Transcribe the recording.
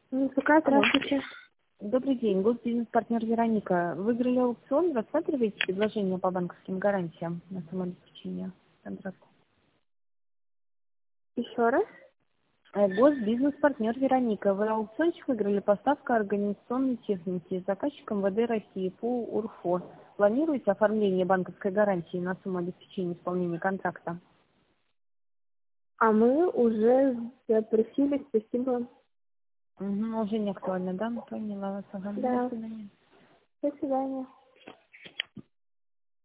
Какая, Алло. здравствуйте. Добрый день, госбизнес-партнер Вероника. Выиграли аукцион, рассматриваете предложение по банковским гарантиям на самообеспечение контракта? Еще раз. Госбизнес-партнер Вероника. Вы аукциончик выиграли, поставка организационной техники с заказчиком ВД России по УРФО. Планируете оформление банковской гарантии на сумму обеспечения исполнения контракта? А мы уже запросили, спасибо. Уже не актуально, да? Поняла вас. Ага. До Да. свидания. До свидания.